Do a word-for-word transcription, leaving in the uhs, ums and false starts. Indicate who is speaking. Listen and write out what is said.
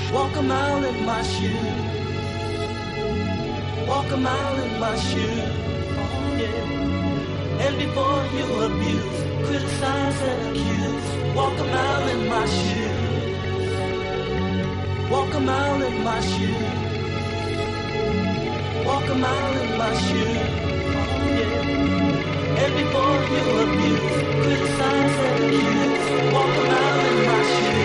Speaker 1: Walk a mile in my shoes. Walk a mile in my shoes. Yeah. And before you abuse, criticize and accuse. Walk a mile in my shoes. Walk a mile in my shoes. Walk a mile in my shoes. Yeah. And before you abuse, criticize and accuse. Walk a mile in my shoes.